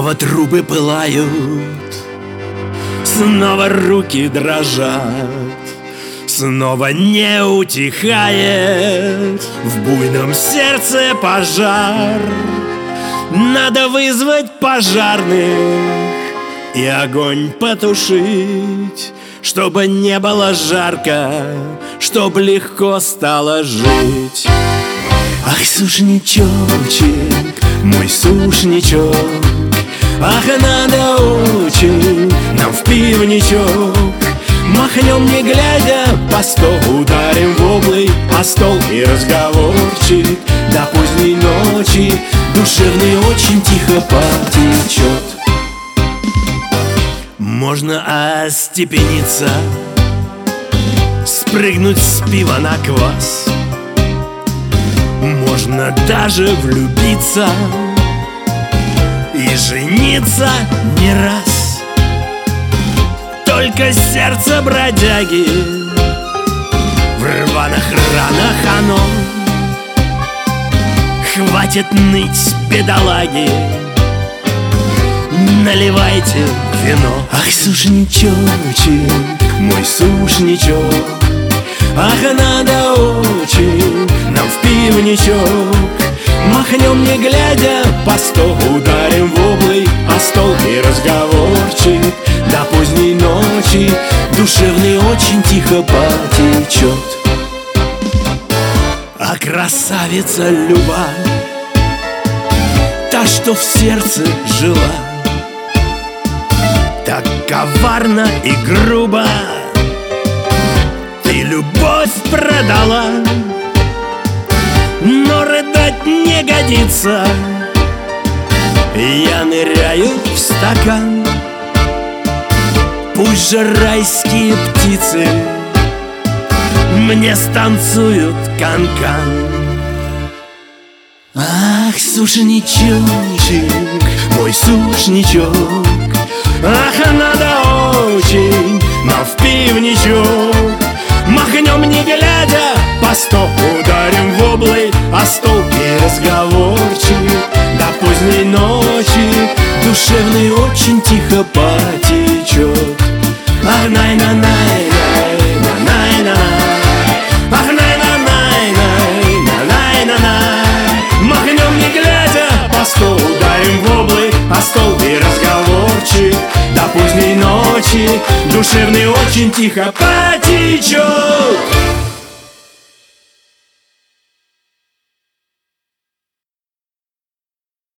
Снова трубы пылают, снова руки дрожат, снова не утихает в буйном сердце пожар. Надо вызвать пожарных и огонь потушить, чтобы не было жарко, чтобы легко стало жить. Ах, сушничочек, мой сушничок, ах, надо очень нам в пивничок. Махнем не глядя по столу, ударим в облый о стол и разговорчик до поздней ночи душевный очень тихо потечет. Можно остепениться, спрыгнуть с пива на квас. Можно даже влюбиться и жениться не раз. Только сердце бродяги в рваных ранах оно. Хватит ныть, бедолаги, наливайте вино. Ах, сушничочек, мой сушничок, ах, надо очень нам в пивничок. Махнем не глядя по столу, ударим в облый о стол и разговорчик до поздней ночи душевный очень тихо потечет. А красавица Люба, та, что в сердце жила, так коварно и грубо ты любовь продала. Но рыдать не годится, я ныряю в стакан. Пусть же райские птицы мне станцуют кан-кан. Ах, сушничочек, мой сушничок, ах, надо очень нам в пивничок. Махнем не глядя по столу, ударим в облый о стол и разговорчик до поздней ночи душевный очень тихо потечет. Ах, най-на-най-най, на-най-на-най, ах, най-на-най-най, на-най-на-най. Махнем не глядя по столу, ударим в облый о стол и разговорчик до поздней ночи душевный очень тихо потечет.